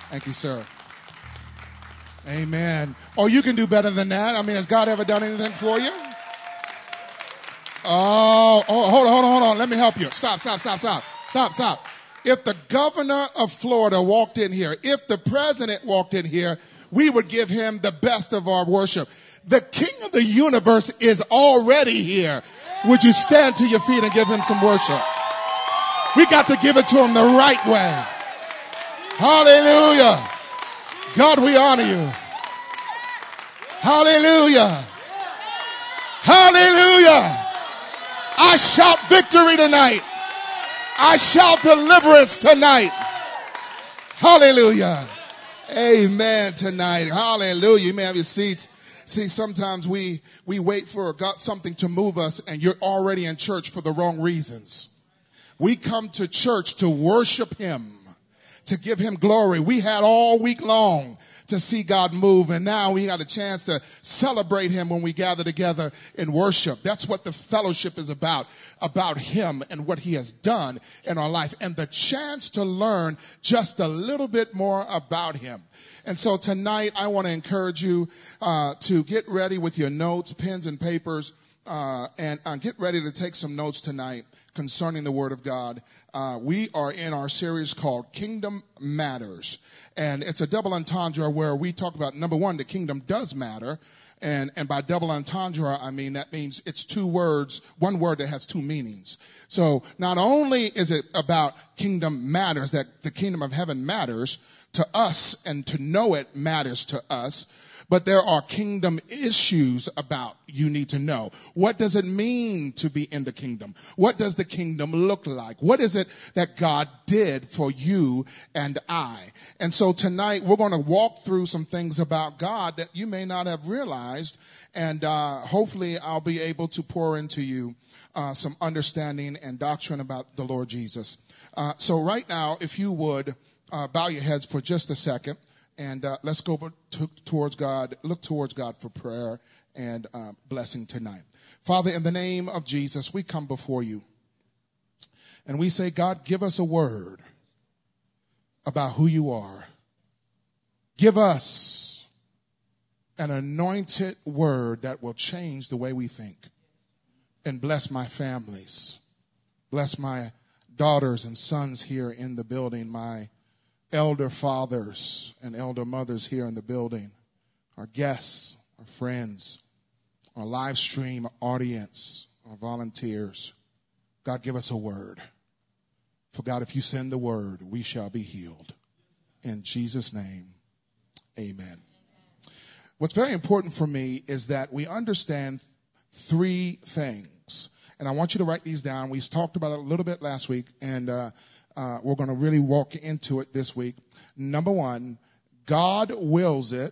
Thank you, sir. Amen. Oh, you can do better than that. I mean, has God ever done anything for you? Oh, hold on. Let me help you. Stop. If the governor of Florida walked in here, if the president walked in here, we would give him the best of our worship. The King of the universe is already here. Would you stand to your feet and give him some worship? We got to give it to him the right way. Hallelujah. God, we honor you. Hallelujah. Hallelujah. I shout victory tonight. I shout deliverance tonight. Hallelujah. Amen tonight. Hallelujah. You may have your seats. See, sometimes we wait for God something to move us, and you're already in church for the wrong reasons. We come to church to worship him, to give him glory. We had all week long to see God move, and now we got a chance to celebrate him when we gather together in worship. That's what the fellowship is about him and what he has done in our life, and the chance to learn just a little bit more about him. And so tonight I want to encourage you to get ready with your notes, pens and papers, and get ready to take some notes tonight concerning the Word of God. We are in our series called Kingdom Matters. And it's a double entendre where we talk about, number one, the kingdom does matter. And by double entendre, I mean that means it's two words, one word that has two meanings. So not only is it about kingdom matters, that the kingdom of heaven matters to us and to know it matters to us, but there are kingdom issues about you need to know. What does it mean to be in the kingdom? What does the kingdom look like? What is it that God did for you and I? And so tonight we're going to walk through some things about God that you may not have realized, and hopefully I'll be able to pour into you some understanding and doctrine about the Lord Jesus. So right now, if you would bow your heads for just a second. And let's go towards God, look towards God for prayer and blessing tonight. Father, in the name of Jesus, we come before you. And we say, God, give us a word about who you are. Give us an anointed word that will change the way we think. And bless my families. Bless my daughters and sons here in the building, my elder fathers and elder mothers here in the building, our guests, our friends, our live stream audience, our volunteers. God, give us a word. For God, if you send the word, we shall be healed. In Jesus' name, amen. What's very important for me is that we understand three things. And I want you to write these down. We talked about it a little bit last week, and we're going to really walk into it this week. Number one, God wills it,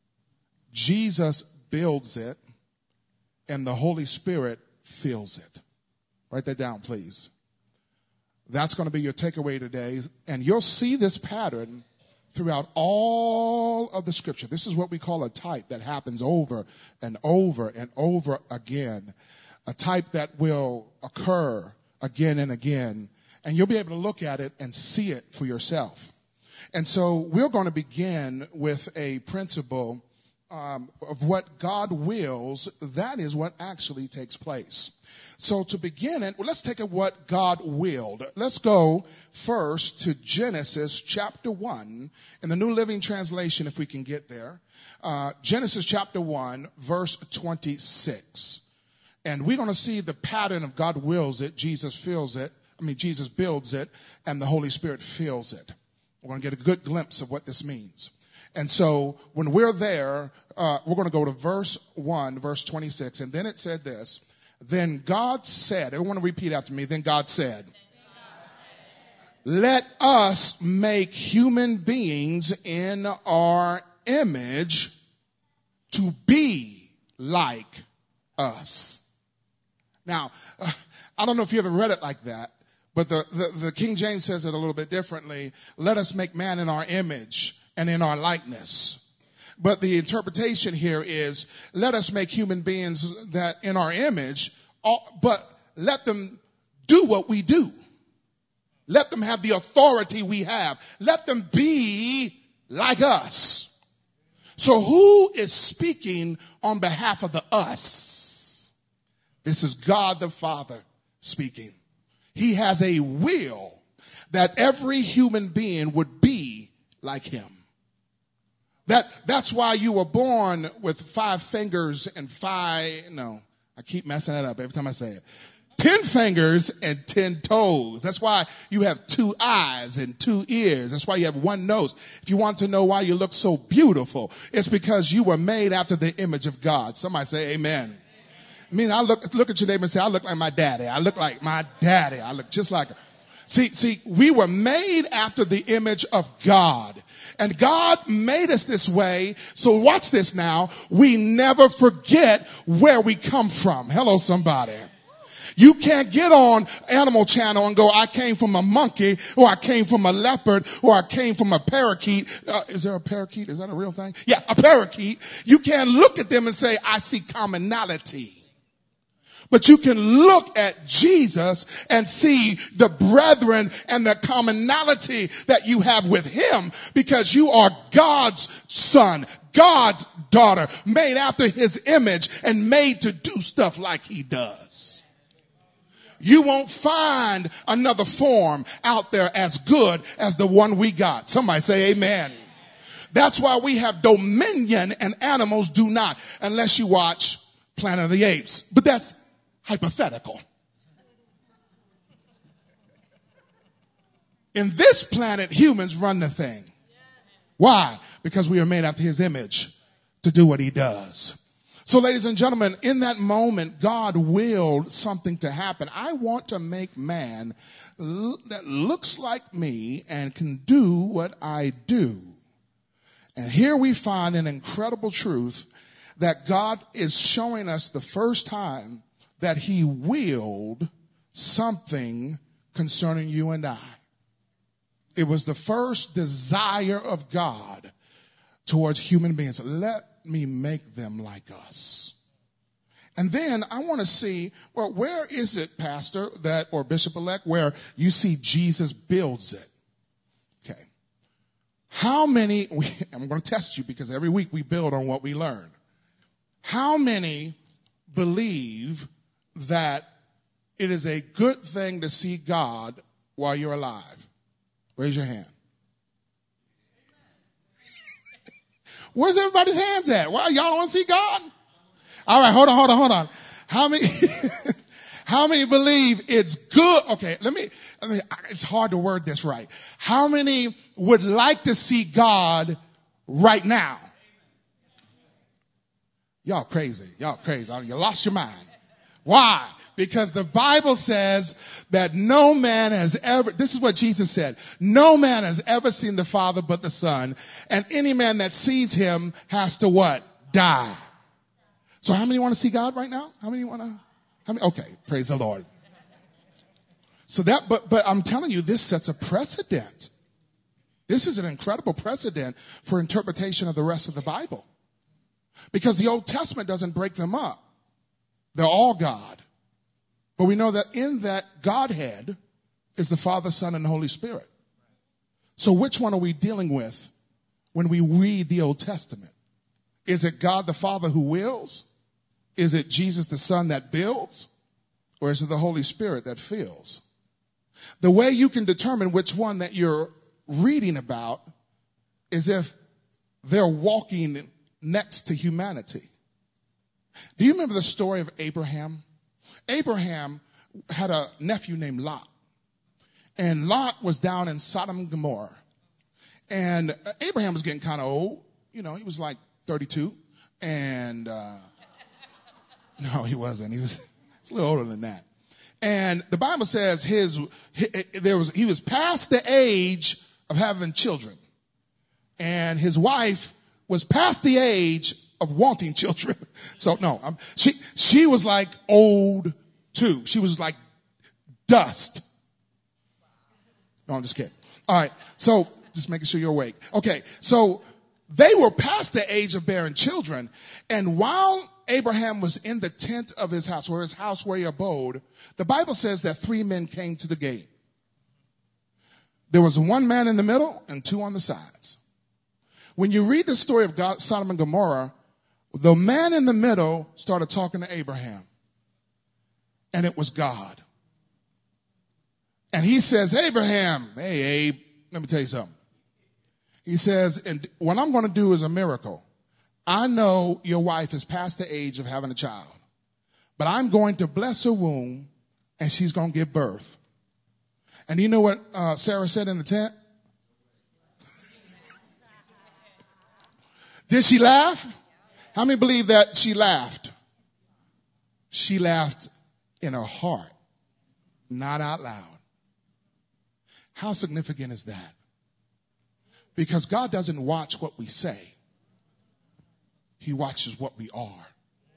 Jesus builds it, and the Holy Spirit fills it. Write that down, please. That's going to be your takeaway today. And you'll see this pattern throughout all of the scripture. This is what we call a type that happens over and over and over again. A type that will occur again and again. And you'll be able to look at it and see it for yourself. And so we're going to begin with a principle of what God wills. That is what actually takes place. So to begin it, let's take at what God willed. Let's go first to Genesis chapter 1 in the New Living Translation, if we can get there. Genesis chapter 1, verse 26. And we're going to see the pattern of God wills it, Jesus builds it, and the Holy Spirit fills it. We're going to get a good glimpse of what this means. And so when we're there, we're going to go to verse 1, verse 26. And then it said this, then God said, everyone repeat after me, then God said, let us make human beings in our image to be like us. Now, I don't know if you ever read it like that, but the King James says it a little bit differently. Let us make man in our image and in our likeness. But the interpretation here is, let us make human beings that in our image, but let them do what we do. Let them have the authority we have. Let them be like us. So who is speaking on behalf of the us? This is God the Father speaking. He has a will that every human being would be like him. That's why you were born with 5 fingers and I keep messing that up every time I say it. 10 fingers and 10 toes. That's why you have 2 eyes and 2 ears. That's why you have 1 nose. If you want to know why you look so beautiful, it's because you were made after the image of God. Somebody say amen. I mean, I look at your neighbor and say, I look like my daddy. I look like my daddy. I look just like her. See, we were made after the image of God. And God made us this way. So watch this now. We never forget where we come from. Hello, somebody. You can't get on Animal Channel and go, I came from a monkey, or I came from a leopard, or I came from a parakeet. Is there a parakeet? Is that a real thing? Yeah, a parakeet. You can't look at them and say, I see commonality. But you can look at Jesus and see the brethren and the commonality that you have with him, because you are God's son, God's daughter, made after his image and made to do stuff like he does. You won't find another form out there as good as the one we got. Somebody say amen. That's why we have dominion and animals do not, unless you watch Planet of the Apes. But that's hypothetical. In this planet, humans run the thing. Why? Because we are made after his image to do what he does. So, ladies and gentlemen, in that moment, God willed something to happen. I want to make man that looks like me and can do what I do. And here we find an incredible truth that God is showing us the first time that he willed something concerning you and I. It was the first desire of God towards human beings. Let me make them like us. And then I want to see, well, where is it, Pastor, that, or Bishop-elect, where you see Jesus builds it? Okay. How many, I'm going to test you because every week we build on what we learn. How many believe that it is a good thing to see God while you're alive? Raise your hand. Where's everybody's hands at? Well, y'all don't want to see God? All right, hold on. How many believe it's good? Okay, let me, it's hard to word this right. How many would like to see God right now? Y'all crazy. You lost your mind. Why? Because the Bible says that no man has ever, this is what Jesus said, no man has ever seen the Father but the Son, and any man that sees him has to what? Die. So how many want to see God right now? Okay, praise the Lord. So but I'm telling you, this sets a precedent. This is an incredible precedent for interpretation of the rest of the Bible. Because the Old Testament doesn't break them up. They're all God. But we know that in that Godhead is the Father, Son, and the Holy Spirit. So which one are we dealing with when we read the Old Testament? Is it God the Father who wills? Is it Jesus the Son that builds? Or is it the Holy Spirit that fills? The way you can determine which one that you're reading about is if they're walking next to humanity. Do you remember the story of Abraham? Abraham had a nephew named Lot. And Lot was down in Sodom and Gomorrah. And Abraham was getting kind of old. You know, he was like 32. And no, he wasn't. He was a little older than that. And the Bible says he was past the age of having children. And his wife was past the age of wanting children. So no, she was like old too. She was like dust. No, I'm just kidding. All right. So just making sure you're awake. Okay. So they were past the age of bearing children. And while Abraham was in the tent of his house, or his house where he abode, the Bible says that 3 men came to the gate. There was 1 man in the middle and 2 on the sides. When you read the story of God, Sodom and Gomorrah, the man in the middle started talking to Abraham. And it was God. And he says, Abraham, hey, Abe, let me tell you something. He says, and what I'm going to do is a miracle. I know your wife is past the age of having a child, but I'm going to bless her womb and she's going to give birth. And you know what Sarah said in the tent? Did she laugh? How many believe that she laughed? She laughed in her heart, not out loud. How significant is that? Because God doesn't watch what we say. He watches what we are.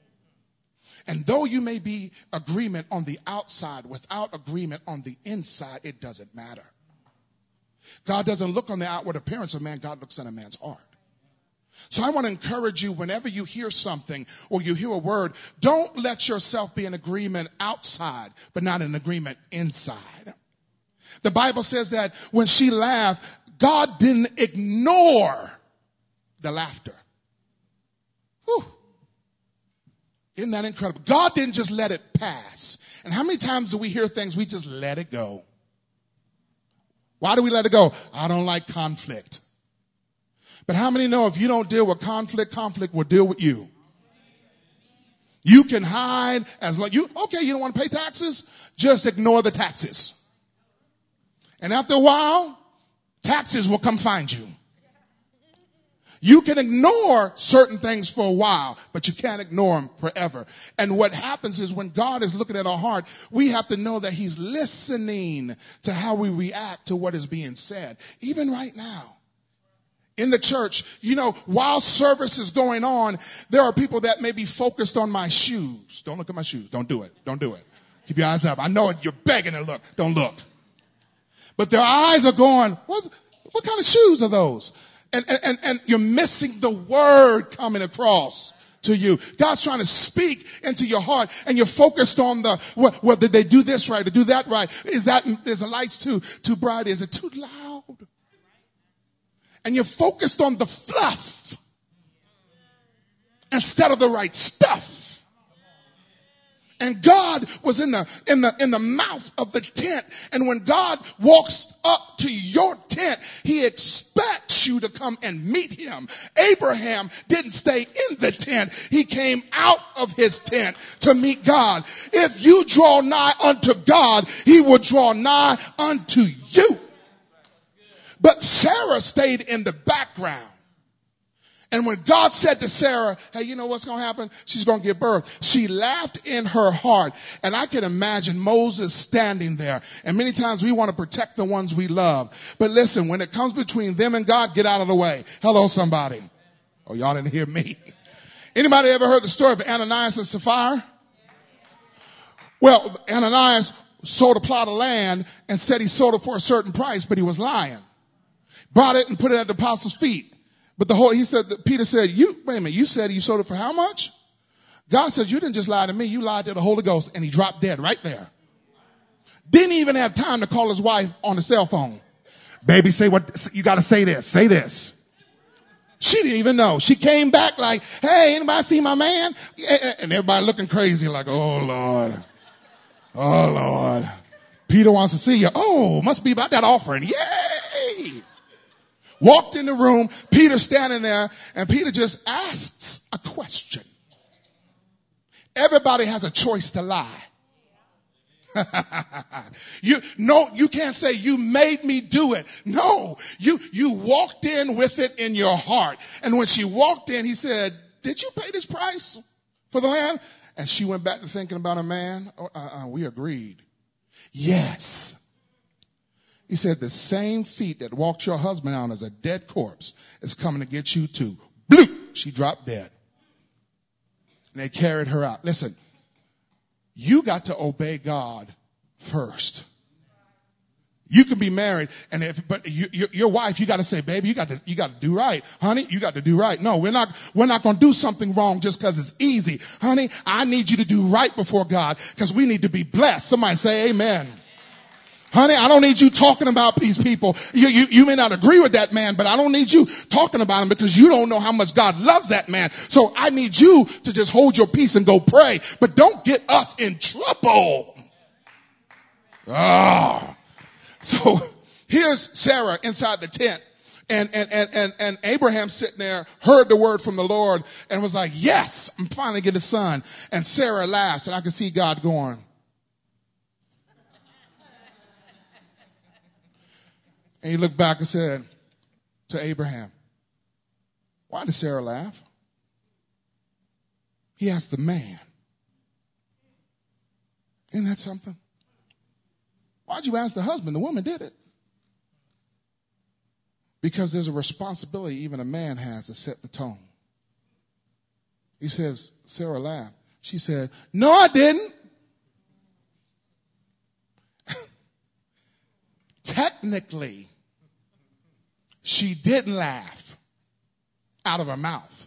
And though you may be agreement on the outside without agreement on the inside, it doesn't matter. God doesn't look on the outward appearance of man. God looks at a man's heart. So I want to encourage you, whenever you hear something or you hear a word, don't let yourself be in agreement outside, but not in agreement inside. The Bible says that when she laughed, God didn't ignore the laughter. Whew. Isn't that incredible? God didn't just let it pass. And how many times do we hear things, we just let it go? Why do we let it go? I don't like conflict. But how many know if you don't deal with conflict, conflict will deal with you? You can hide as long you don't want to pay taxes? Just ignore the taxes. And after a while, taxes will come find you. You can ignore certain things for a while, but you can't ignore them forever. And what happens is when God is looking at our heart, we have to know that he's listening to how we react to what is being said. Even right now. In the church, while service is going on, there are people that may be focused on my shoes. Don't look at my shoes. Don't do it. Don't do it. Keep your eyes up. I know you're begging to look. Don't look. But their eyes are going, what kind of shoes are those? And you're missing the word coming across to you. God's trying to speak into your heart, and you're focused on well, did they do this right or do that right? Is the lights too bright? Is it too loud? And you're focused on the fluff instead of the right stuff. And God was in the mouth of the tent. And when God walks up to your tent, he expects you to come and meet him. Abraham didn't stay in the tent. He came out of his tent to meet God. If you draw nigh unto God, he will draw nigh unto you. But Sarah stayed in the background. And when God said to Sarah, hey, you know what's going to happen? She's going to give birth. She laughed in her heart. And I can imagine Moses standing there. And many times we want to protect the ones we love. But listen, when it comes between them and God, get out of the way. Hello, somebody. Oh, y'all didn't hear me. Anybody ever heard the story of Ananias and Sapphira? Well, Ananias sold a plot of land and said he sold it for a certain price, but he was lying. Brought it and put it at the apostles' feet. But Peter said, wait a minute, you said you sold it for how much? God said, you didn't just lie to me, you lied to the Holy Ghost. And he dropped dead right there. Didn't even have time to call his wife on the cell phone. Baby, say what, you got to say this. She didn't even know. She came back like, hey, anybody see my man? And everybody looking crazy like, oh Lord. Peter wants to see you. Oh, must be about that offering. Yay. Walked in the room, Peter standing there, and Peter just asks a question. Everybody has a choice to lie. You can't say you made me do it. No, you walked in with it in your heart. And when she walked in, he said, did you pay this price for the land? And she went back to thinking about a man. We agreed. Yes. He said, the same feet that walked your husband out as a dead corpse is coming to get you too. Bloop! She dropped dead. And they carried her out. Listen, you got to obey God first. You can be married, but your wife, you got to say, baby, you got to do right. Honey, you got to do right. No, we're not going to do something wrong just because it's easy. Honey, I need you to do right before God because we need to be blessed. Somebody say amen. Honey, I don't need you talking about these people. You may not agree with that man, but I don't need you talking about him because you don't know how much God loves that man. So I need you to just hold your peace and go pray, but don't get us in trouble. So here's Sarah inside the tent, and Abraham sitting there, heard the word from the Lord and was like, yes, I'm finally getting a son. And Sarah laughs, and I can see God going, and he looked back and said to Abraham, why did Sarah laugh? He asked the man. Isn't that something? Why'd you ask the husband? The woman did it. Because there's a responsibility even a man has to set the tone. He says, Sarah laughed. She said, no, I didn't. Technically, she didn't laugh out of her mouth.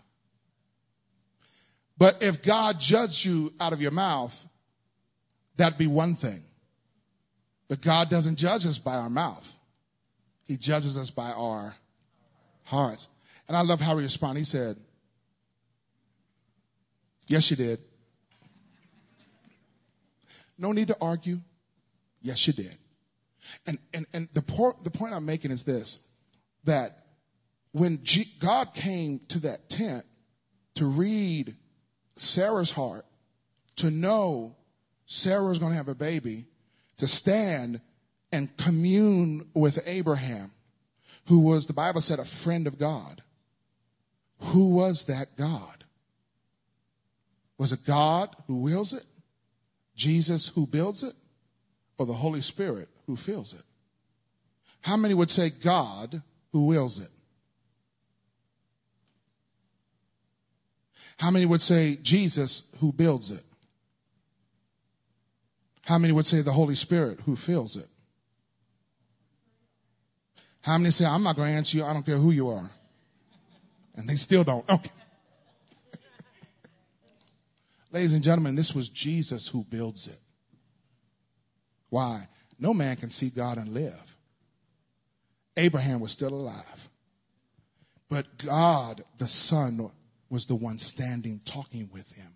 But if God judged you out of your mouth, that'd be one thing. But God doesn't judge us by our mouth. He judges us by our hearts. And I love how he responded. He said, yes, you did. No need to argue. Yes, you did. And the point I'm making is this, that when God came to that tent to read Sarah's heart, to know Sarah was going to have a baby, to stand and commune with Abraham, who was, the Bible said, a friend of God. Who was that God? Was it God who wills it? Jesus who builds it? Or the Holy Spirit who fills it? How many would say God who wills it? How many would say Jesus who builds it? How many would say the Holy Spirit who fills it? How many say, I'm not going to answer you, I don't care who you are? And they still don't. Okay. Ladies and gentlemen, this was Jesus who builds it. Why? No man can see God and live. Abraham was still alive. But God, the Son, was the one standing, talking with him.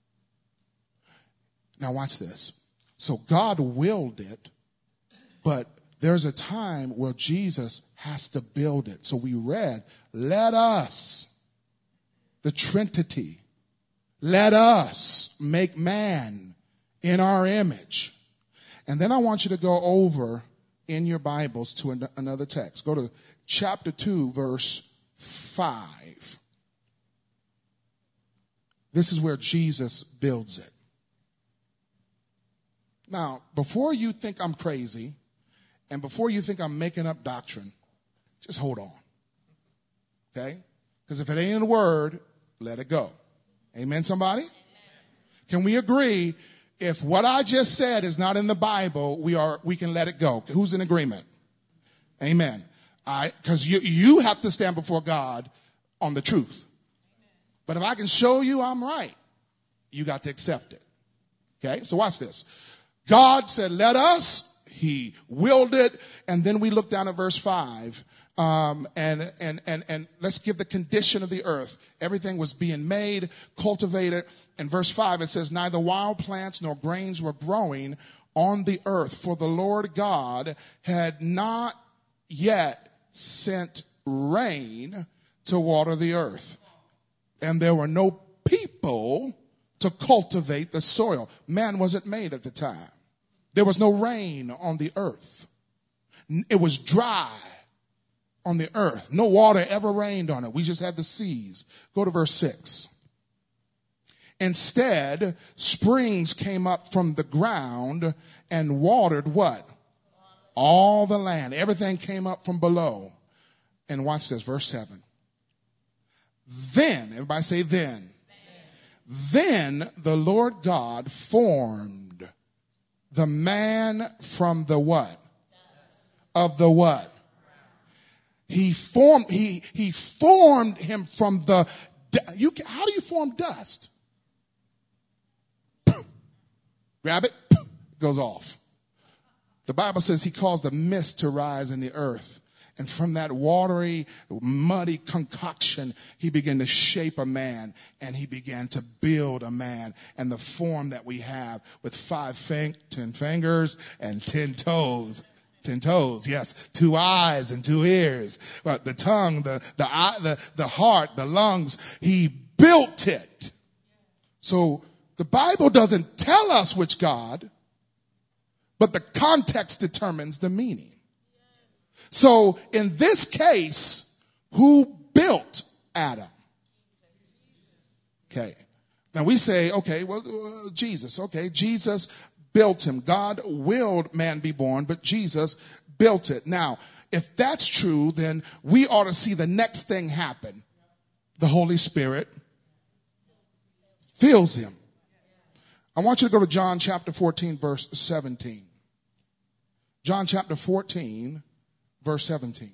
Now watch this. So God willed it, but there's a time where Jesus has to build it. So we read, let us, the Trinity, let us make man in our image. And then I want you to go over in your Bibles to another text. Go to chapter 2, verse 5. This is where Jesus builds it. Now, before you think I'm crazy, and before you think I'm making up doctrine, just hold on. Okay? Because if it ain't in the word, let it go. Amen, somebody? Amen. Can we agree, if what I just said is not in the Bible, we can let it go? Who's in agreement? Amen. All right? Because you have to stand before God on the truth. But if I can show you I'm right, you got to accept it. Okay? So watch this. God said, let us. He willed it. And then we look down at verse 5. And let's give the condition of the earth. Everything was being made, cultivated. In verse 5, it says, neither wild plants nor grains were growing on the earth, for the Lord God had not yet sent rain to water the earth. And there were no people to cultivate the soil. Man wasn't made at the time. There was no rain on the earth. It was dry on the earth. No water ever rained on it. We just had the seas. Go to verse 6. Instead, springs came up from the ground and watered what? All the land. Everything came up from below. And watch this, verse 7. Then, everybody say then. Then the Lord God formed the man from the what? Of the what? He formed him from the, how do you form dust? Grab it, goes off. The Bible says he caused a mist to rise in the earth. And from that watery, muddy concoction, he began to shape a man, and he began to build a man. And the form that we have with 10 fingers and 10 toes. 10 toes, yes. 2 eyes and 2 ears. But the tongue, the eye, the heart, the lungs, he built it. So the Bible doesn't tell us which God, but the context determines the meaning. So in this case, who built Adam? Okay. Now we say, okay, well, Jesus. Okay, Jesus built him. God willed man be born, but Jesus built it. Now, if that's true, then we ought to see the next thing happen. The Holy Spirit fills him. I want you to go to John chapter 14, verse 17. John chapter 14, verse 17.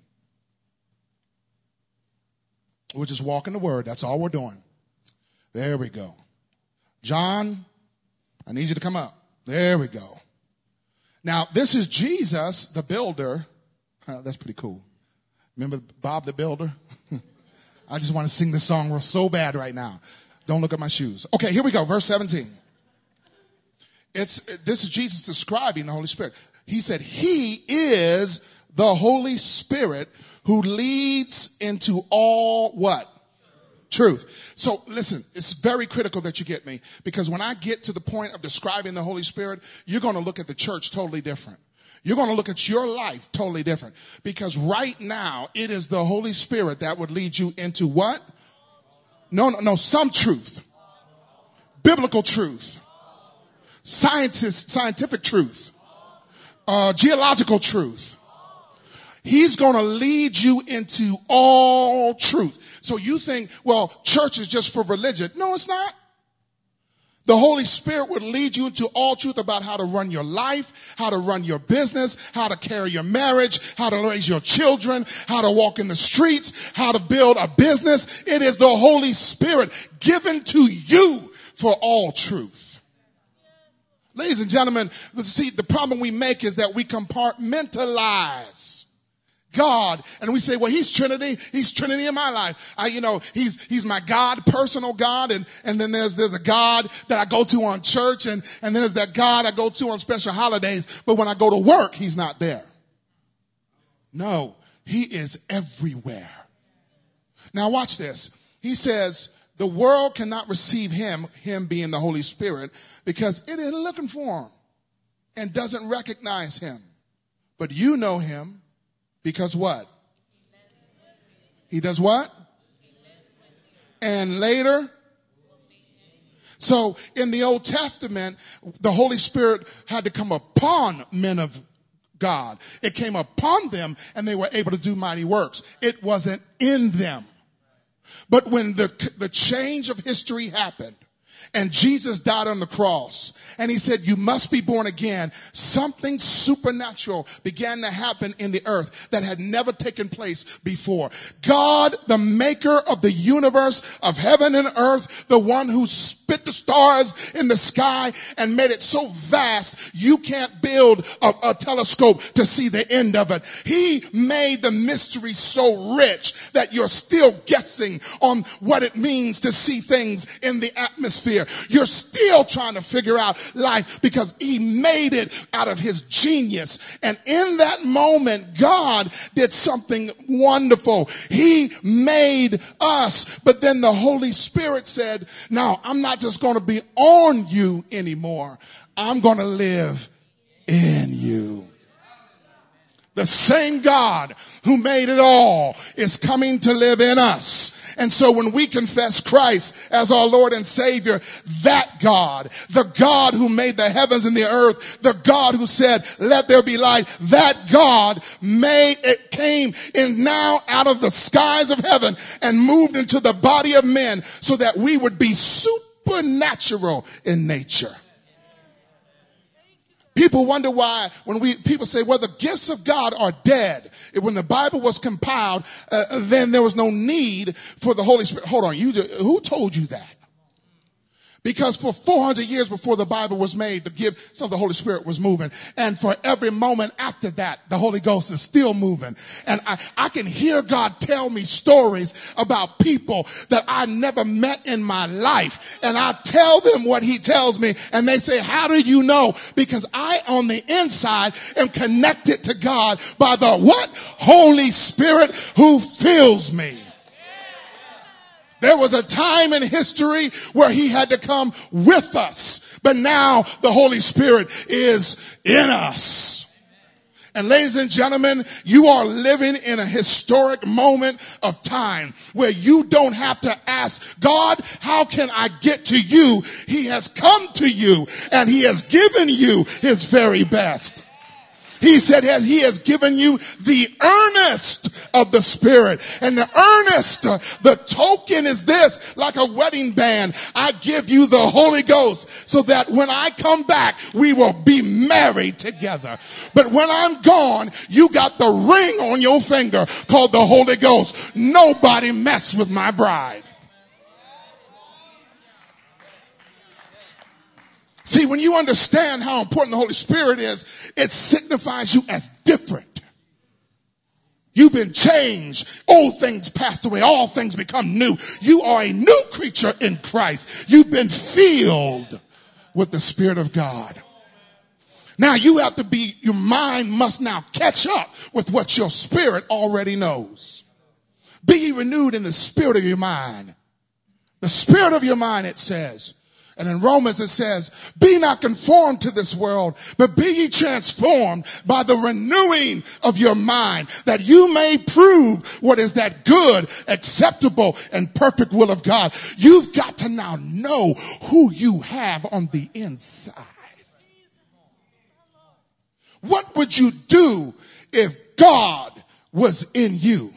We're just walking the word. That's all we're doing. There we go. John, I need you to come up. There we go. Now, this is Jesus, the builder. That's pretty cool. Remember Bob the Builder? I just want to sing this song so bad right now. Don't look at my shoes. Okay, here we go. Verse 17. This is Jesus describing the Holy Spirit. He said, he is the Holy Spirit who leads into all what? Truth. So listen, it's very critical that you get me, because when I get to the point of describing the Holy Spirit, you're going to look at the church totally different. You're going to look at your life totally different, because right now it is the Holy Spirit that would lead you into what? No, some truth. Biblical truth. Scientific truth. Geological truth. He's going to lead you into all truth. So you think, well, church is just for religion. No, it's not. The Holy Spirit would lead you into all truth about how to run your life, how to run your business, how to carry your marriage, how to raise your children, how to walk in the streets, how to build a business. It is the Holy Spirit given to you for all truth. Ladies and gentlemen, see, the problem we make is that we compartmentalize God, and we say, well, he's Trinity in my life. He's my God, personal God, and then there's a God that I go to on church, and then there's that God I go to on special holidays, but when I go to work, he's not there. No, he is everywhere. Now watch this. He says, the world cannot receive him being the Holy Spirit, because it isn't looking for him and doesn't recognize him. But you know him because what? He does what? And later? So in the Old Testament, the Holy Spirit had to come upon men of God. It came upon them and they were able to do mighty works. It wasn't in them. But when the change of history happened, and Jesus died on the cross, and he said, you must be born again, something supernatural began to happen in the earth that had never taken place before. God, the maker of the universe, of heaven and earth, the one who spit the stars in the sky and made it so vast you can't build a telescope to see the end of it. He made the mystery so rich that you're still guessing on what it means to see things in the atmosphere. You're still trying to figure out life because he made it out of his genius. And in that moment, God did something wonderful. He made us. But then the Holy Spirit said, no, I'm not just going to be on you anymore. I'm going to live in you. The same God who made it all is coming to live in us. And so when we confess Christ as our Lord and Savior, that God, the God who made the heavens and the earth, the God who said, let there be light, that God came in now out of the skies of heaven and moved into the body of men so that we would be supernatural in nature. People wonder why when people say, well, the gifts of God are dead. When the Bible was compiled, then there was no need for the Holy Spirit. Hold on, who told you that? Because for 400 years before the Bible was made, the gift of the Holy Spirit was moving. And for every moment after that, the Holy Ghost is still moving. And I can hear God tell me stories about people that I never met in my life. And I tell them what he tells me. And they say, how do you know? Because I, on the inside, am connected to God by the what? Holy Spirit who fills me. There was a time in history where he had to come with us, but now the Holy Spirit is in us. And ladies and gentlemen, you are living in a historic moment of time where you don't have to ask God, how can I get to you? He has come to you and he has given you his very best. He said he has given you the earnest of the Spirit. And the earnest, the token is this, like a wedding band. I give you the Holy Ghost so that when I come back, we will be married together. But when I'm gone, you got the ring on your finger called the Holy Ghost. Nobody mess with my bride. See, when you understand how important the Holy Spirit is, it signifies you as different. You've been changed. Old things passed away. All things become new. You are a new creature in Christ. You've been filled with the Spirit of God. Now you have to be, your mind must now catch up with what your spirit already knows. Be ye renewed in the spirit of your mind. The spirit of your mind, it says. And in Romans it says, be not conformed to this world, but be ye transformed by the renewing of your mind, that you may prove what is that good, acceptable, and perfect will of God. You've got to now know who you have on the inside. What would you do if God was in you?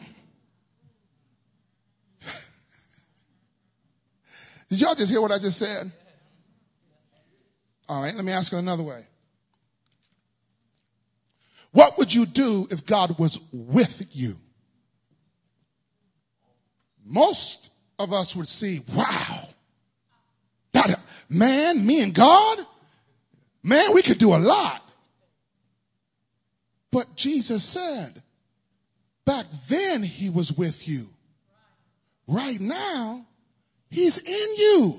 Did y'all just hear what I just said? All right, let me ask it another way. What would you do if God was with you? Most of us would see, wow, that man, me and God, man, we could do a lot. But Jesus said, back then he was with you. Right now, he's in you.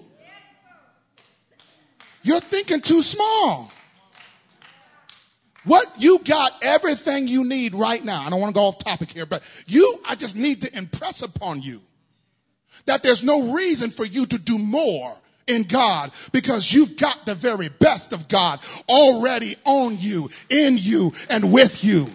You're thinking too small. What you got, everything you need right now. I don't want to go off topic here, but I just need to impress upon you that there's no reason for you to do more in God, because you've got the very best of God already on you, in you, and with you.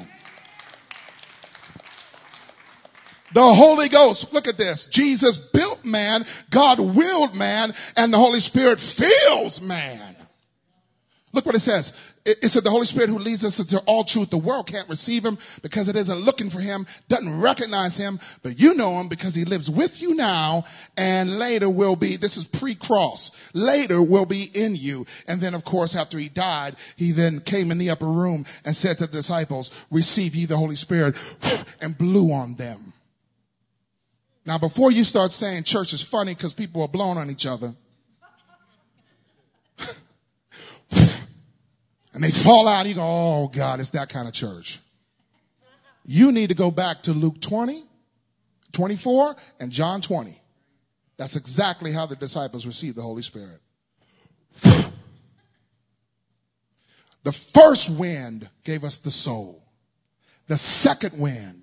The Holy Ghost, look at this. Jesus built man, God willed man, and the Holy Spirit fills man. Look what it says. It said the Holy Spirit who leads us into all truth. The world can't receive him because it isn't looking for him, doesn't recognize him, but you know him because he lives with you now and later will be, this is pre-cross, later will be in you. And then of course after he died, he then came in the upper room and said to the disciples, receive ye the Holy Spirit, and blew on them. Now, before you start saying church is funny because people are blowing on each other, and they fall out, you go, oh, God, it's that kind of church. You need to go back to Luke 20, 24, and John 20. That's exactly how the disciples received the Holy Spirit. The first wind gave us the soul. The second wind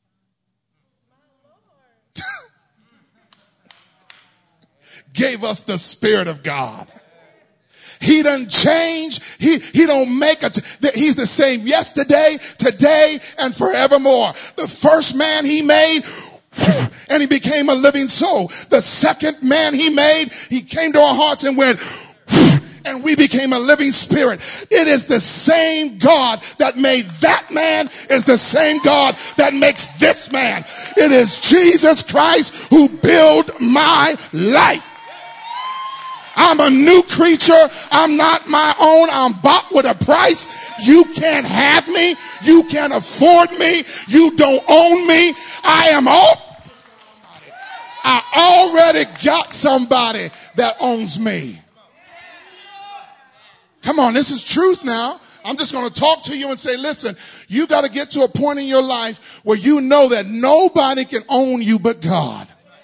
gave us the Spirit of God. He doesn't change. He don't make it. He's the same yesterday, today, and forevermore. The first man he made, and he became a living soul. The second man he made, he came to our hearts and went, and we became a living spirit. It is the same God that made that man is the same God that makes this man. It is Jesus Christ who built my life. I'm a new creature. I'm not my own. I'm bought with a price. You can't have me. You can't afford me. You don't own me. I already got somebody that owns me. Come on, this is truth now. I'm just going to talk to you and say, listen, you got to get to a point in your life where you know that nobody can own you but God.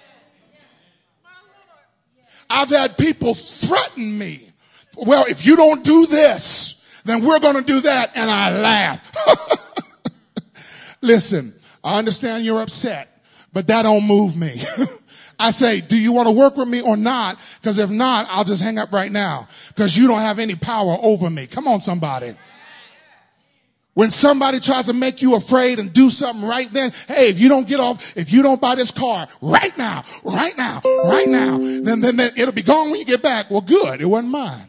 I've had people threaten me. Well, if you don't do this, then we're going to do that. And I laugh. Listen, I understand you're upset, but that don't move me. I say, do you want to work with me or not? Because if not, I'll just hang up right now because you don't have any power over me. Come on, somebody. When somebody tries to make you afraid and do something right then, hey, if you don't get off, if you don't buy this car right now, then it'll be gone when you get back. Well, good. It wasn't mine.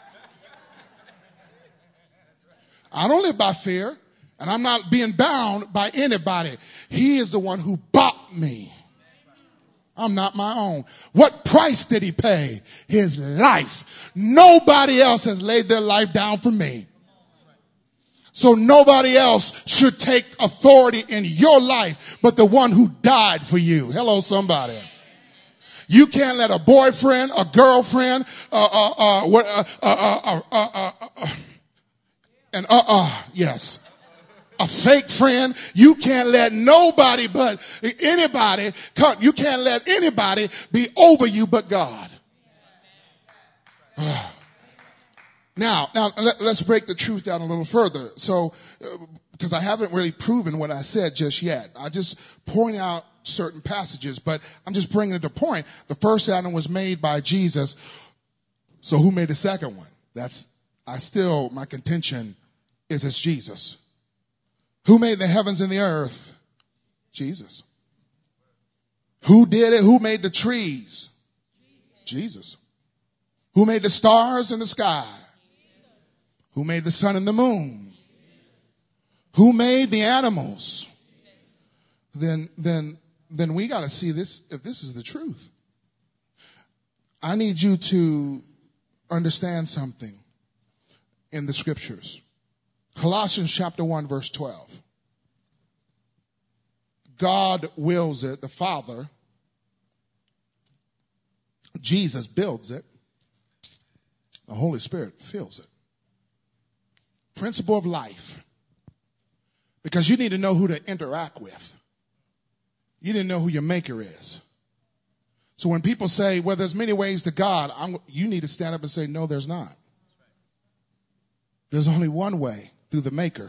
I don't live by fear, and I'm not being bound by anybody. He is the one who bought me. I'm not my own. What price did he pay? His life. Nobody else has laid their life down for me. So nobody else should take authority in your life but the one who died for you. Hello, somebody. You can't let a boyfriend, a girlfriend, yes, a fake friend. You can't let nobody but anybody, you can't let anybody be over you but God. Now, let's break the truth down a little further. So, because I haven't really proven what I said just yet. I just point out certain passages, but I'm just bringing it to point. The first Adam was made by Jesus. So who made the second one? My contention is it's Jesus. Who made the heavens and the earth? Jesus. Who did it? Who made the trees? Jesus. Who made the stars in the sky? Who made the sun and the moon? Who made the animals? Then we got to see this, if this is the truth. I need you to understand something in the scriptures. Colossians chapter 1, verse 12. God wills it, the Father. Jesus builds it. The Holy Spirit fills it. Principle of life. Because you need to know who to interact with. You didn't know who your maker is. So when people say, well, there's many ways to God, you need to stand up and say, no, there's not. There's only one way, through the maker.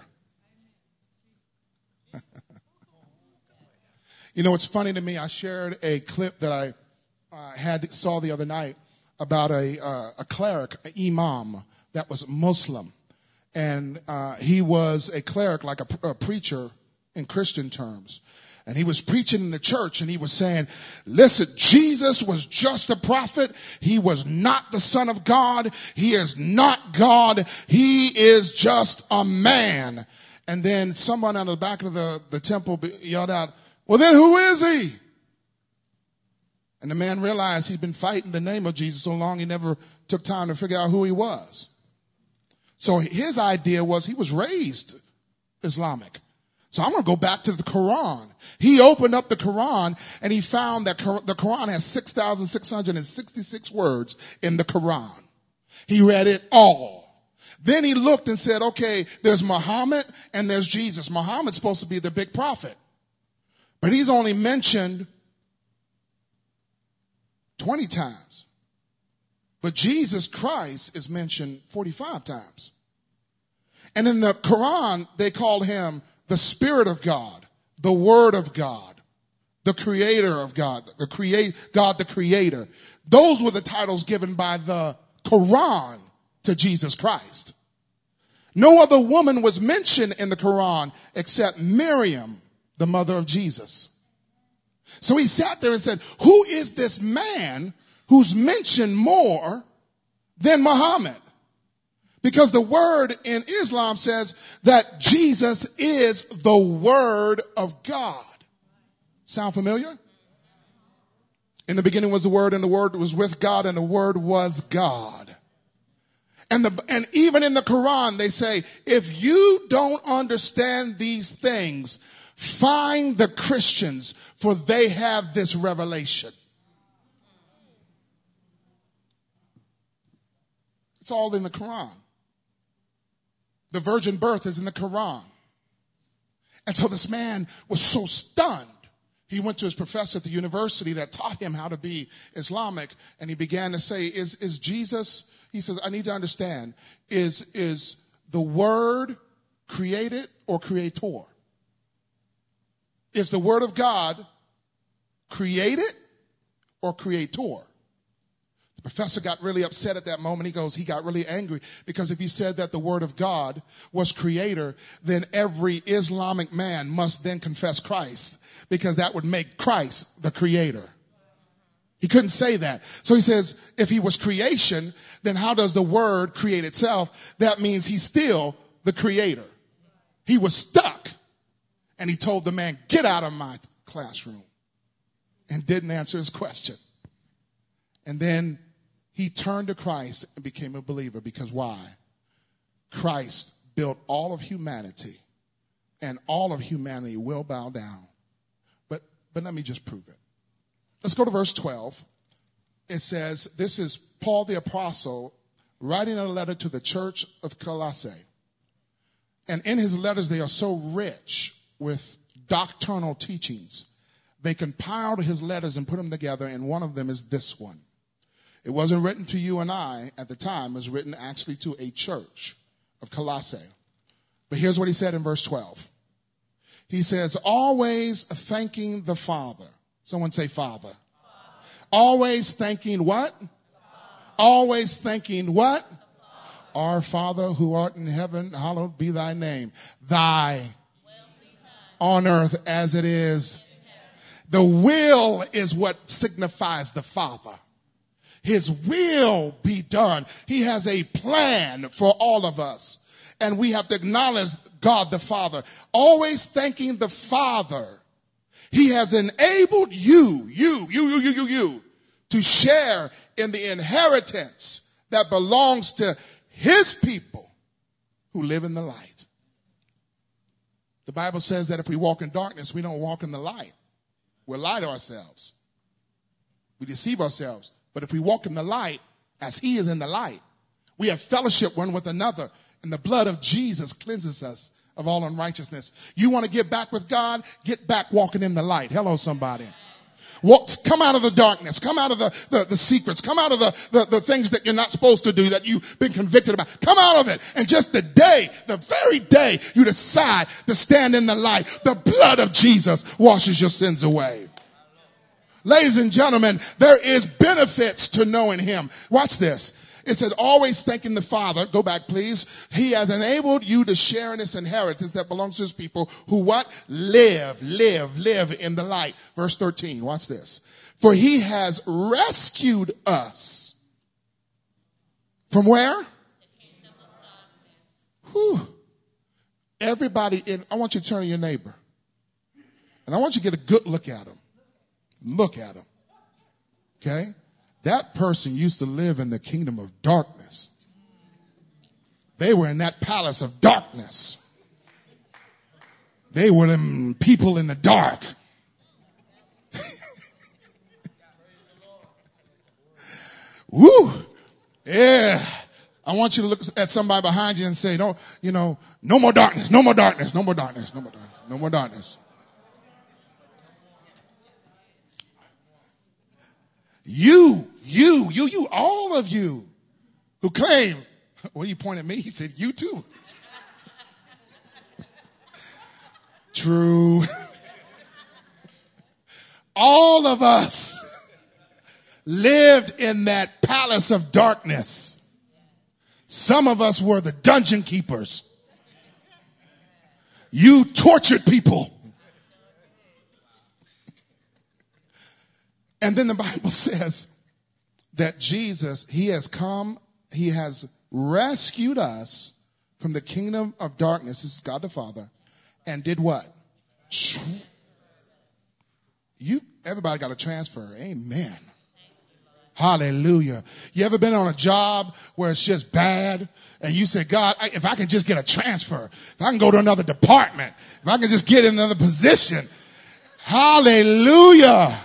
You know, it's funny to me. I shared a clip that I saw the other night about a cleric, an imam that was Muslim. And he was a cleric, like a preacher in Christian terms. And he was preaching in the church and he was saying, listen, Jesus was just a prophet. He was not the Son of God. He is not God. He is just a man. And then someone out of the back of the temple yelled out, well, then who is he? And the man realized he'd been fighting the name of Jesus so long he never took time to figure out who he was. So his idea was he was raised Islamic. So I'm going to go back to the Quran. He opened up the Quran and he found that the Quran has 6,666 words in the Quran. He read it all. Then he looked and said, okay, there's Muhammad and there's Jesus. Muhammad's supposed to be the big prophet. But he's only mentioned 20 times. But Jesus Christ is mentioned 45 times. And in the Quran, they called him the Spirit of God, the Word of God, the Creator of God, God the Creator. Those were the titles given by the Quran to Jesus Christ. No other woman was mentioned in the Quran except Miriam, the mother of Jesus. So he sat there and said, who is this man who's mentioned more than Muhammad? Because the word in Islam says that Jesus is the Word of God. Sound familiar? In the beginning was the Word, and the Word was with God, and the Word was God. And even in the Quran, they say, if you don't understand these things, find the Christians, for they have this revelation. It's all in the Quran. The virgin birth is in the Quran. And so this man was so stunned. He went to his professor at the university that taught him how to be Islamic, and he began to say, is Jesus, he says, I need to understand, is the word created or creator? Is the word of God created or creator? The professor got really upset at that moment. He got really angry because if he said that the word of God was creator, then every Islamic man must then confess Christ, because that would make Christ the creator. He couldn't say that. So he says, if he was creation, then how does the word create itself? That means he's still the creator. He was stuck. And he told the man, get out of my classroom, and didn't answer his question. And then he turned to Christ and became a believer, because why? Christ built all of humanity, and all of humanity will bow down. But let me just prove it. Let's go to verse 12. It says, this is Paul the apostle writing a letter to the church of Colossae. And in his letters, they are so rich with doctrinal teachings. They compiled his letters and put them together, and one of them is this one. It wasn't written to you and I at the time. It was written actually to a church of Colossae. But here's what he said in verse 12. He says, always thanking the Father. Someone say Father. Always thanking what? Always thanking what? Our Father who art in heaven, hallowed be thy name. Thy on earth as it is. The will is what signifies the Father. His will be done. He has a plan for all of us. And we have to acknowledge God the Father. Always thanking the Father. He has enabled you to share in the inheritance that belongs to his people who live in the light. The Bible says that if we walk in darkness, we don't walk in the light. We lie to ourselves. We deceive ourselves. But if we walk in the light, as he is in the light, we have fellowship one with another, and the blood of Jesus cleanses us of all unrighteousness. You want to get back with God? Get back walking in the light. Hello, somebody. Come out of the darkness. Come out of the secrets. Come out of the things that you're not supposed to do, that you've been convicted about. Come out of it. And just the very day you decide to stand in the light, the blood of Jesus washes your sins away. Ladies and gentlemen, there is benefits to knowing him. Watch this. It said, always thanking the Father. Go back, please. He has enabled you to share in this inheritance that belongs to his people who what? Live in the light. Verse 13. Watch this. For he has rescued us. From where? The kingdom of darkness. Everybody I want you to turn to your neighbor. And I want you to get a good look at him. Look at him. Okay? That person used to live in the kingdom of darkness. They were in that palace of darkness. They were them people in the dark. Woo! Yeah. I want you to look at somebody behind you and say, no more darkness, no more darkness, no more darkness, no more darkness, no more darkness. You, all of you who claim, well, you pointed at me, he said, you too. True. All of us lived in that palace of darkness. Some of us were the dungeon keepers. You tortured people. And then the Bible says that Jesus, he has come, he has rescued us from the kingdom of darkness. This is God the Father. And did what? Everybody got a transfer. Amen. Hallelujah. You ever been on a job where it's just bad and you say, God, if I can just get a transfer, if I can go to another department, if I can just get in another position. Hallelujah.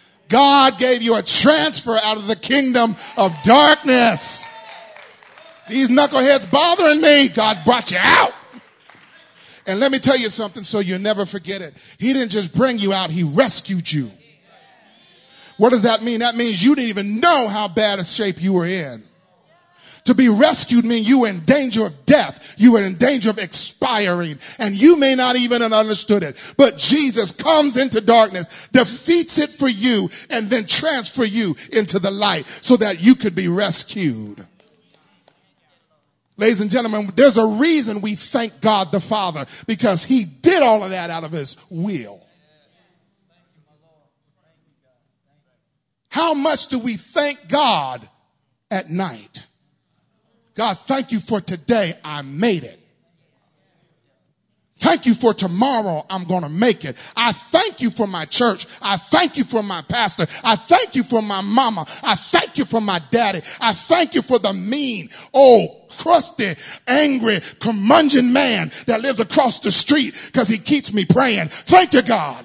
God gave you a transfer out of the kingdom of darkness. These knuckleheads bothering me. God brought you out. And let me tell you something so you'll never forget it. He didn't just bring you out. He rescued you. What does that mean? That means you didn't even know how bad a shape you were in. To be rescued means you were in danger of death. You were in danger of expiring. And you may not even have understood it. But Jesus comes into darkness, defeats it for you, and then transfer you into the light so that you could be rescued. Ladies and gentlemen, there's a reason we thank God the Father, because he did all of that out of his will. How much do we thank God at night? God, thank you for today. I made it. Thank you for tomorrow. I'm going to make it. I thank you for my church. I thank you for my pastor. I thank you for my mama. I thank you for my daddy. I thank you for the mean, crusty, angry, curmudgeon man that lives across the street because he keeps me praying. Thank you, God.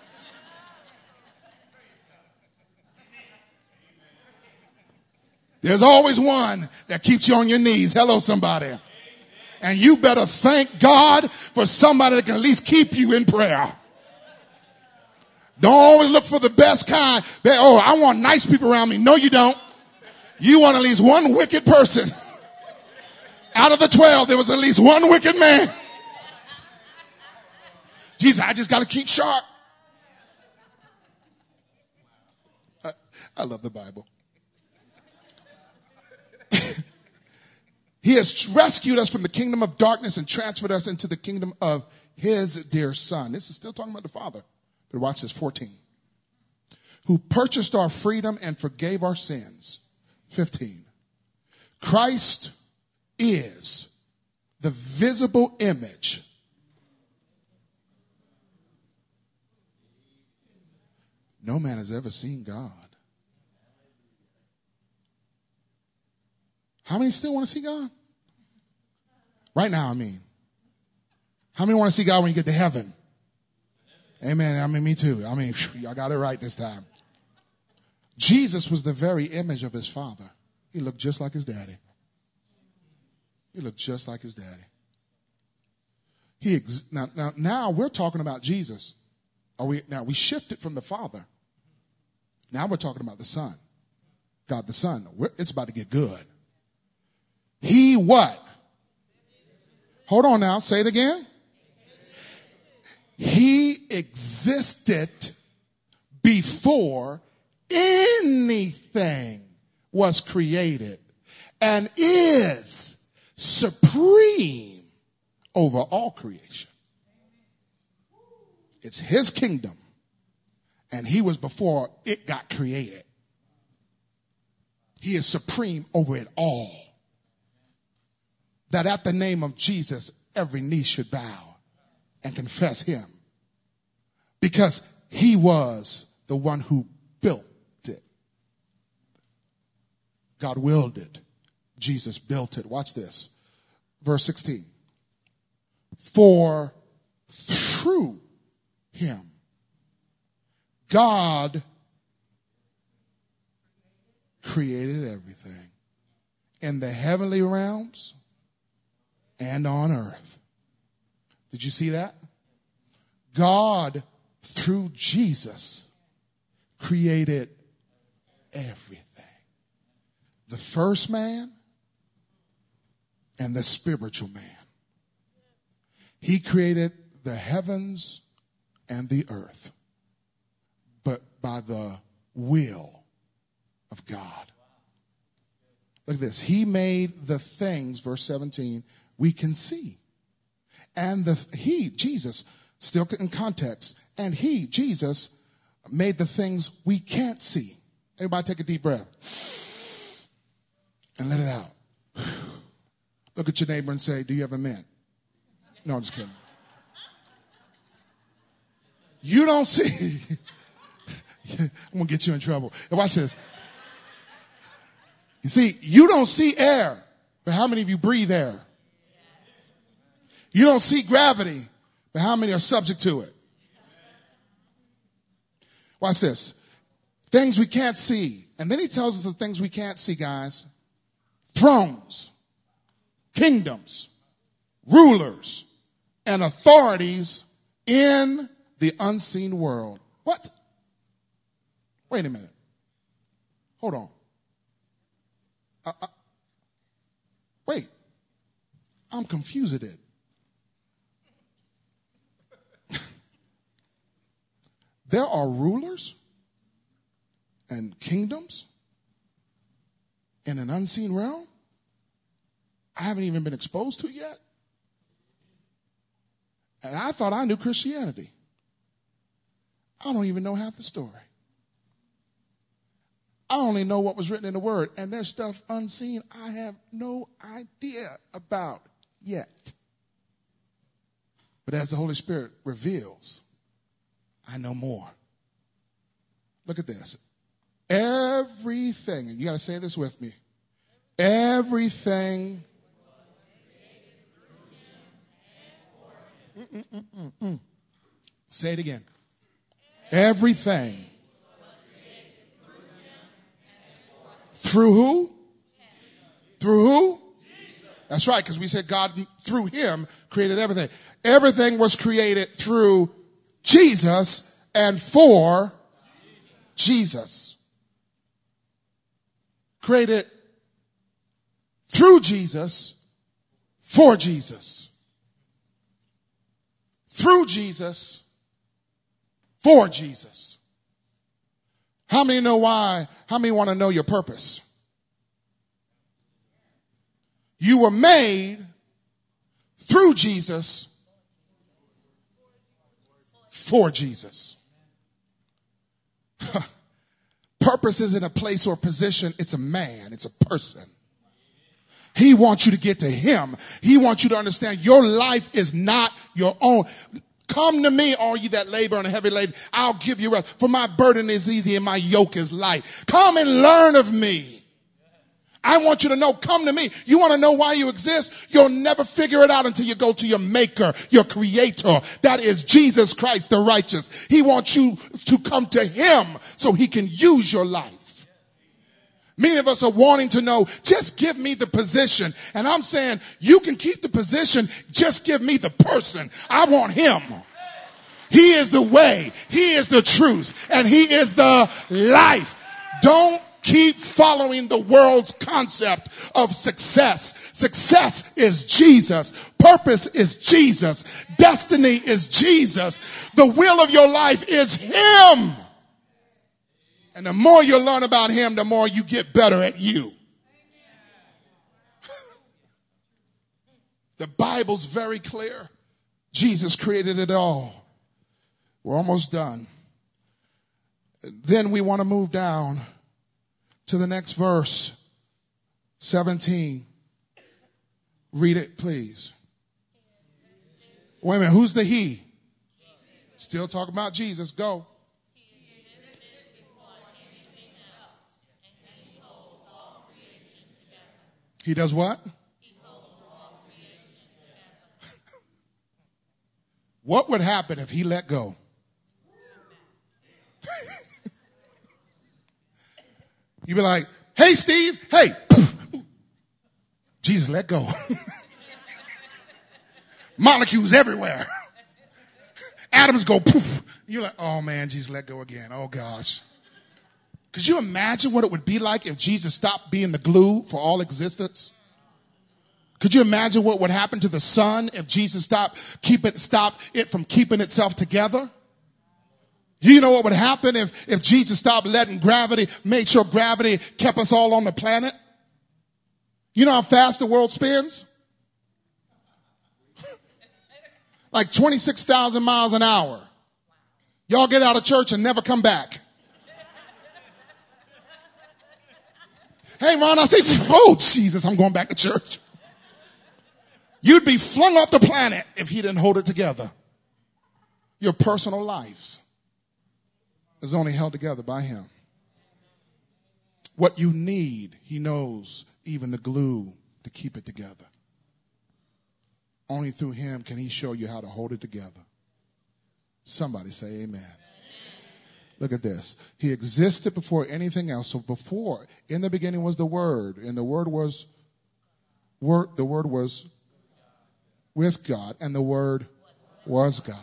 There's always one that keeps you on your knees. Hello, somebody. And you better thank God for somebody that can at least keep you in prayer. Don't always look for the best kind. I want nice people around me. No, you don't. You want at least one wicked person. Out of the 12, there was at least one wicked man. Jesus, I just got to keep sharp. I love the Bible. He has rescued us from the kingdom of darkness and transferred us into the kingdom of his dear son. This is still talking about the Father. But watch this, 14. Who purchased our freedom and forgave our sins. 15. Christ is the visible image. No man has ever seen God. How many still want to see God? Right now, I mean. How many want to see God when you get to heaven? Amen. I mean, me too. I mean, y'all got it right this time. Jesus was the very image of his Father. He looked just like his daddy. He looked just like his daddy. Now we're talking about Jesus. Now we shifted from the Father. Now we're talking about the Son. God the Son. It's about to get good. He what? Hold on now. Say it again. He existed before anything was created and is supreme over all creation. It's his kingdom, and he was before it got created. He is supreme over it all. That at the name of Jesus, every knee should bow and confess him. Because he was the one who built it. God willed it. Jesus built it. Watch this. Verse 16. For through him, God created everything in the heavenly realms and on earth. Did you see that? God, through Jesus, created everything. The first man and the spiritual man. He created the heavens and the earth, but by the will of God. Look at this. He made the things, verse 17, we can see. And Jesus, still in context, and he, Jesus, made the things we can't see. Everybody take a deep breath and let it out. Look at your neighbor and say, do you have a mint? No, I'm just kidding. You don't see. I'm going to get you in trouble. Watch this. You see, you don't see air, but how many of you breathe air? You don't see gravity, but how many are subject to it? Watch this. Things we can't see. And then he tells us the things we can't see, guys. Thrones. kingdoms, rulers, and authorities in the unseen world. What? Wait a minute. Hold on. Wait. I'm confused at it. There are rulers and kingdoms in an unseen realm I haven't even been exposed to yet. And I thought I knew Christianity. I don't even know half the story. I only know what was written in the Word, and there's stuff unseen I have no idea about yet. But as the Holy Spirit reveals, I know more. Look at this. Everything, and you got to say this with me. Everything. Say it again. Everything. Through who? Through who? That's right, because we said God through him created everything. Everything was created through Jesus and for Jesus. Created through Jesus for Jesus. Through Jesus for Jesus. How many know why? How many want to know your purpose? You were made through Jesus for Jesus. Purpose isn't a place or a position. It's a man. It's a person. He wants you to get to him. He wants you to understand your life is not your own. Come to me, all you that labor and heavy laden. I'll give you rest. For my burden is easy and my yoke is light. Come and learn of me. I want you to know, come to me. You want to know why you exist? You'll never figure it out until you go to your maker, your creator. That is Jesus Christ, the righteous. He wants you to come to him so he can use your life. Many of us are wanting to know, just give me the position. And I'm saying, you can keep the position, just give me the person. I want him. He is the way, he is the truth, and he is the life. Don't keep following the world's concept of success. Success is Jesus. Purpose is Jesus. Destiny is Jesus. The will of your life is him. And the more you learn about him, the more you get better at you. The Bible's very clear. Jesus created it all. We're almost done. Then we want to move down to the next verse, 17. Read it, please. Wait a minute, who's the he? Still talking about Jesus. Go. He does what? What would happen if he let go? You'd be like, hey, Steve, hey. Jesus, let go. Molecules everywhere. Atoms go poof. You're like, oh, man, Jesus, let go again. Oh, gosh. Could you imagine what it would be like if Jesus stopped being the glue for all existence? Could you imagine what would happen to the sun if Jesus stopped it from keeping itself together? You know what would happen if Jesus stopped letting gravity, made sure gravity kept us all on the planet? You know how fast the world spins? Like 26,000 miles an hour. Y'all get out of church and never come back. Hey, Ron, I say, oh, Jesus, I'm going back to church. You'd be flung off the planet if he didn't hold it together. Your personal lives is only held together by him. What you need, he knows, even the glue to keep it together. Only through him can he show you how to hold it together. Somebody say amen. Look at this. He existed before anything else. So before, in the beginning was the Word, and the Word was The Word was with God, and the Word was God.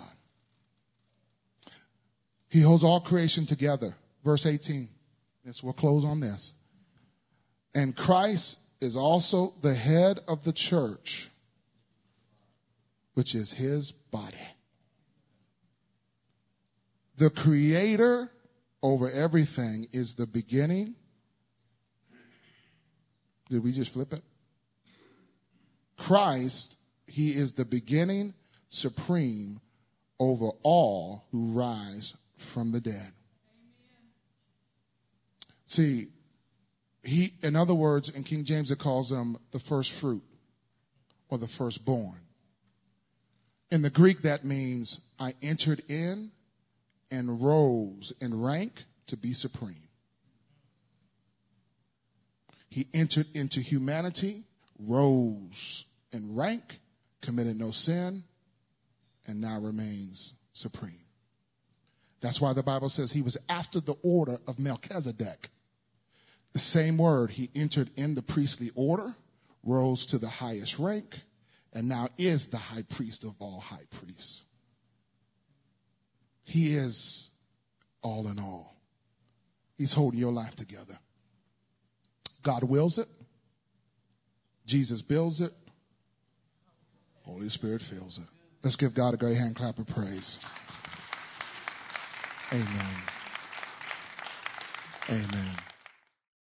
He holds all creation together. Verse 18. Yes, we'll close on this. And Christ is also the head of the church, which is his body. The creator over everything is the beginning. Did we just flip it? Christ, he is the beginning supreme over all who rise from the dead. See, in other words, in King James, it calls him the first fruit or the firstborn. In the Greek, that means I entered in and rose in rank to be supreme. He entered into humanity, rose in rank, committed no sin, and now remains supreme. That's why the Bible says he was after the order of Melchizedek. The same word, he entered in the priestly order, rose to the highest rank, and now is the high priest of all high priests. He is all in all. He's holding your life together. God wills it. Jesus builds it. Holy Spirit fills it. Let's give God a great hand clap of praise. Amen. Amen.